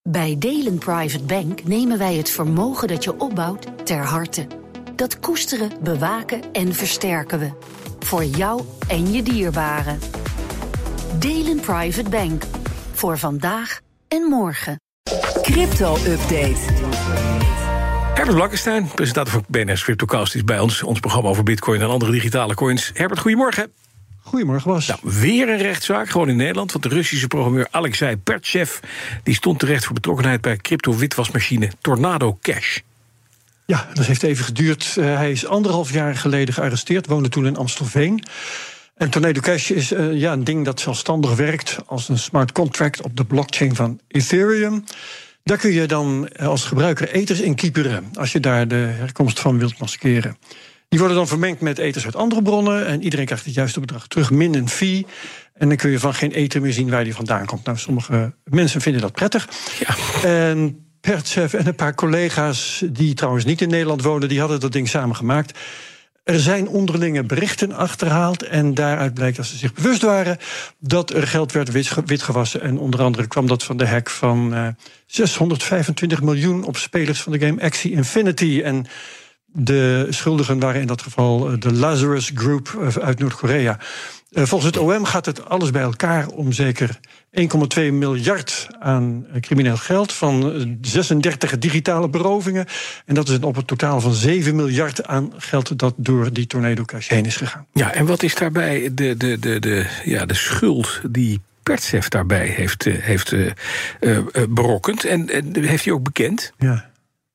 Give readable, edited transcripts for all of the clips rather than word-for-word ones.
Bij Delen Private Bank nemen wij het vermogen dat je opbouwt ter harte. Dat koesteren, bewaken en versterken we. Voor jou en je dierbaren. Delen Private Bank. Voor vandaag en morgen. Crypto-update. Herbert Blankenstein, presentator van BNR's CryptoCast, is bij ons. Ons programma over bitcoin en andere digitale coins. Herbert, goedemorgen. Goedemorgen, Bas. Nou, weer een rechtszaak, gewoon in Nederland. Want de Russische programmeur Alexei Pertsev die stond terecht voor betrokkenheid bij crypto-witwasmachine Tornado Cash. Ja, dat heeft even geduurd. Hij is 1,5 jaar geleden gearresteerd, woonde toen in Amstelveen. En Tornado Cash is een ding dat zelfstandig werkt als een smart contract op de blockchain van Ethereum. Daar kun je dan als gebruiker ethers in kieperen, als je daar de herkomst van wilt maskeren. Die worden dan vermengd met ethers uit andere bronnen en iedereen krijgt het juiste bedrag terug, min een fee. En dan kun je van geen ether meer zien waar die vandaan komt. Nou, sommige mensen vinden dat prettig. Ja. En Pertsev en een paar collega's die trouwens niet in Nederland wonen, die hadden dat ding samen gemaakt. Er zijn onderlinge berichten achterhaald en daaruit blijkt dat ze zich bewust waren dat er geld werd witgewassen. En onder andere kwam dat van de hack van 625 miljoen op spelers van de game Axie Infinity. En de schuldigen waren in dat geval de Lazarus Group uit Noord-Korea. Volgens het OM gaat het alles bij elkaar om zeker 1,2 miljard aan crimineel geld van 36 digitale berovingen. En dat is op het totaal van 7 miljard aan geld dat door die Tornado Cash heen is gegaan. Ja, en wat is daarbij de schuld die Pertsev daarbij heeft berokkend? En heeft hij ook bekend? Ja.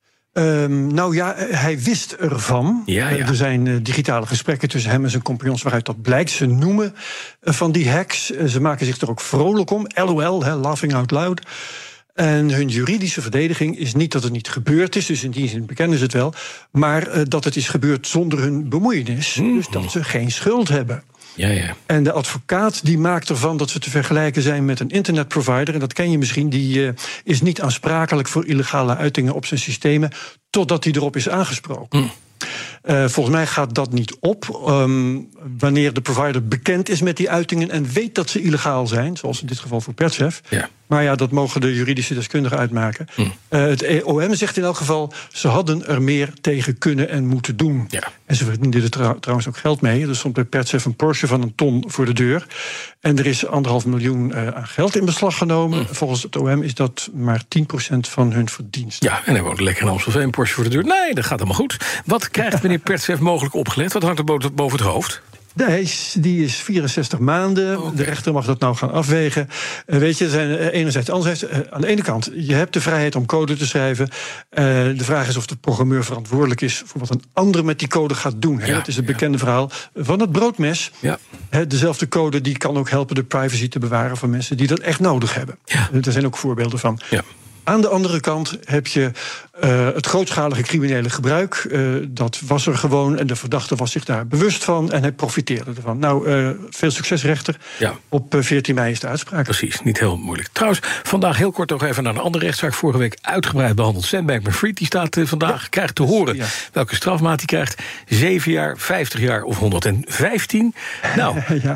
Hij wist ervan. Ja. Er zijn digitale gesprekken tussen hem en zijn compagnons waaruit dat blijkt. Ze noemen van die hacks. Ze maken zich er ook vrolijk om. LOL, laughing out loud. En hun juridische verdediging is niet dat het niet gebeurd is, dus in die zin bekennen ze het wel, maar dat het is gebeurd zonder hun bemoeienis. Dus dat ze geen schuld hebben. Ja. En de advocaat die maakt ervan dat ze te vergelijken zijn met een internetprovider, en dat ken je misschien, die is niet aansprakelijk voor illegale uitingen op zijn systemen, totdat hij erop is aangesproken. Volgens mij gaat dat niet op. Wanneer de provider bekend is met die uitingen en weet dat ze illegaal zijn, zoals in dit geval voor Pertsev. Ja. Maar ja, dat mogen de juridische deskundigen uitmaken. Het OM zegt in elk geval, ze hadden er meer tegen kunnen en moeten doen. Ja. En ze verdienden er trouwens ook geld mee. Er stond bij Pertsev een Porsche van 1 ton voor de deur. En er is 1,5 miljoen aan geld in beslag genomen. Volgens het OM is dat maar 10% van hun verdienst. Ja, en hij woont lekker in Amstelveen, een Porsche voor de deur. Nee, dat gaat allemaal goed. Wat krijgt meneer Pertsev mogelijk opgelegd? Wat hangt er boven het hoofd? Die is 64 maanden. Okay. De rechter mag dat nou gaan afwegen. Weet je, er zijn enerzijds, anderzijds. Aan de ene kant, je hebt de vrijheid om code te schrijven. De vraag is of de programmeur verantwoordelijk is voor wat een ander met die code gaat doen. Ja, het is het bekende verhaal van het broodmes. Ja. Dezelfde code die kan ook helpen de privacy te bewaren van mensen die dat echt nodig hebben. Ja. Er zijn ook voorbeelden van. Ja. Aan de andere kant heb je het grootschalige criminele gebruik. Dat was er gewoon en de verdachte was zich daar bewust van en hij profiteerde ervan. Nou, veel succes, rechter. Ja. Op 14 mei is de uitspraak. Precies, niet heel moeilijk. Trouwens, vandaag heel kort nog even naar een andere rechtszaak. Vorige week uitgebreid behandeld. Sam Bankman-Fried, die staat vandaag, krijgt te horen welke strafmaat hij krijgt. 7 jaar, 50 jaar of 115. Nou,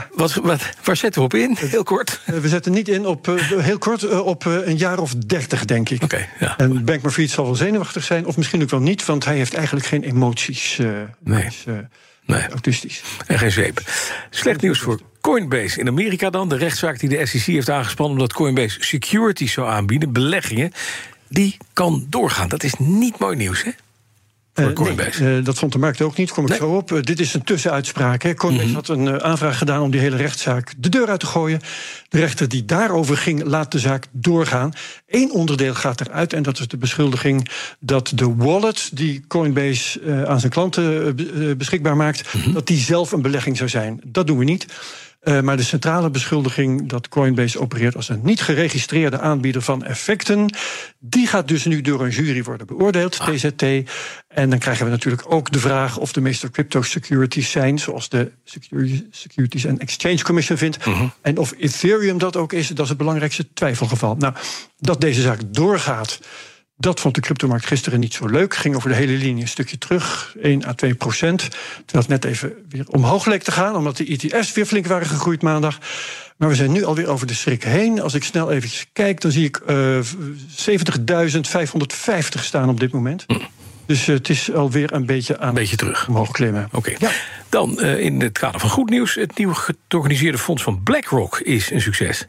waar zetten we op in? Heel kort. We zetten niet in op, heel kort, op een jaar of 30, denk ik. Okay, ja. En Bankman-Fried zal wel zenuwachtig zijn, of misschien ook wel niet, want hij heeft eigenlijk geen emoties. Hij is autistisch. En geen zweep. Slecht nieuws voor Coinbase. In Amerika dan, de rechtszaak die de SEC heeft aangespannen omdat Coinbase securities zou aanbieden, beleggingen, die kan doorgaan. Dat is niet mooi nieuws, hè? Dat vond de markt ook niet, kom ik zo op. Dit is een tussenuitspraak. Hè. Coinbase had een aanvraag gedaan om die hele rechtszaak de deur uit te gooien. De rechter die daarover ging, laat de zaak doorgaan. Eén onderdeel gaat eruit en dat is de beschuldiging dat de wallet die Coinbase aan zijn klanten beschikbaar maakt, dat die zelf een belegging zou zijn. Dat doen we niet. Maar de centrale beschuldiging dat Coinbase opereert als een niet geregistreerde aanbieder van effecten, die gaat dus nu door een jury worden beoordeeld, TZT. En dan krijgen we natuurlijk ook de vraag of de meeste crypto-securities zijn, zoals de Securities and Exchange Commission vindt. En of Ethereum dat ook is, dat is het belangrijkste twijfelgeval. Nou, dat deze zaak doorgaat, Dat vond de cryptomarkt gisteren niet zo leuk. Ging over de hele linie een stukje terug, 1 à 2%. Terwijl het net even weer omhoog leek te gaan, omdat de ETF's weer flink waren gegroeid maandag. Maar we zijn nu alweer over de schrik heen. Als ik snel eventjes kijk, dan zie ik 70.550 staan op dit moment. Dus het is alweer een beetje terug. Omhoog klimmen. Oké. Ja. Dan in het kader van goed nieuws. Het nieuw georganiseerde fonds van BlackRock is een succes.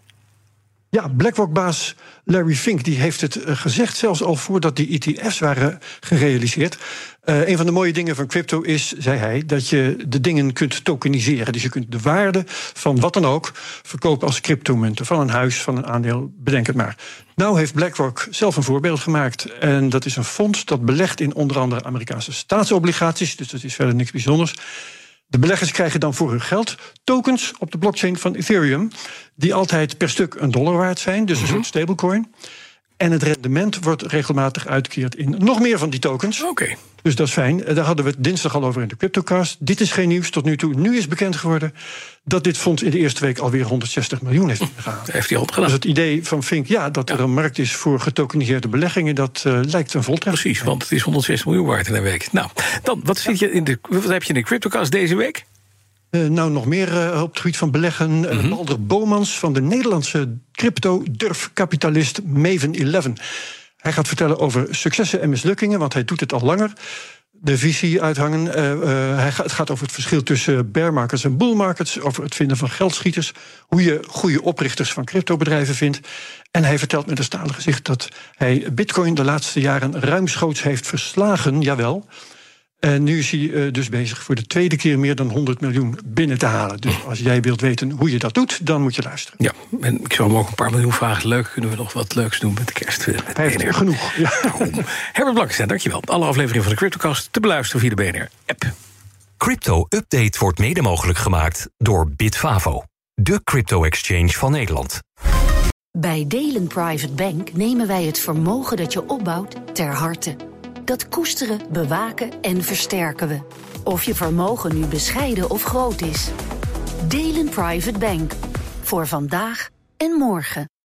Ja, BlackRock-baas Larry Fink die heeft het gezegd, zelfs al voordat die ETF's waren gerealiseerd. Een van de mooie dingen van crypto is, zei hij, dat je de dingen kunt tokeniseren. Dus je kunt de waarde van wat dan ook verkopen als cryptomunten. Van een huis, van een aandeel, bedenk het maar. Nou heeft BlackRock zelf een voorbeeld gemaakt. En dat is een fonds dat belegt in onder andere Amerikaanse staatsobligaties. Dus dat is verder niks bijzonders. De beleggers krijgen dan voor hun geld tokens op de blockchain van Ethereum, die altijd per stuk $1 waard zijn, dus een soort stablecoin. En het rendement wordt regelmatig uitgekeerd in nog meer van die tokens. Oké. Dus dat is fijn. Daar hadden we het dinsdag al over in de CryptoCast. Dit is geen nieuws tot nu toe. Nu is bekend geworden dat dit fonds in de eerste week alweer 160 miljoen heeft gehaald. Heeft hij al gedaan. Dus het idee van Fink, dat er een markt is voor getokeniseerde beleggingen, dat lijkt een voltreffer. Precies, want het is 160 miljoen waard in een week. Nou, dan, wat heb je in de CryptoCast deze week? Nog meer op het gebied van beleggen. Balder Bomans van de Nederlandse crypto-durfkapitalist Maven 11. Hij gaat vertellen over successen en mislukkingen, want hij doet het al langer. De visie uithangen. Het gaat over het verschil tussen bear markets en bull markets, over het vinden van geldschieters, hoe je goede oprichters van cryptobedrijven vindt. En hij vertelt met een stalen gezicht dat hij Bitcoin de laatste jaren ruimschoots heeft verslagen, jawel. En nu is hij dus bezig voor de tweede keer meer dan 100 miljoen binnen te halen. Dus als jij wilt weten hoe je dat doet, dan moet je luisteren. Ja, en ik zou hem ook een paar miljoen vragen. Leuk, kunnen we nog wat leuks doen met de kerst? Hij heeft er genoeg. Ja. Herbert Blankenstein, dankjewel. Alle afleveringen van de CryptoCast te beluisteren via de BNR-app. Crypto Update wordt mede mogelijk gemaakt door Bitfavo, de crypto-exchange van Nederland. Bij Delen Private Bank nemen wij het vermogen dat je opbouwt ter harte. Dat koesteren, bewaken en versterken we. Of je vermogen nu bescheiden of groot is. Delen Private Bank. Voor vandaag en morgen.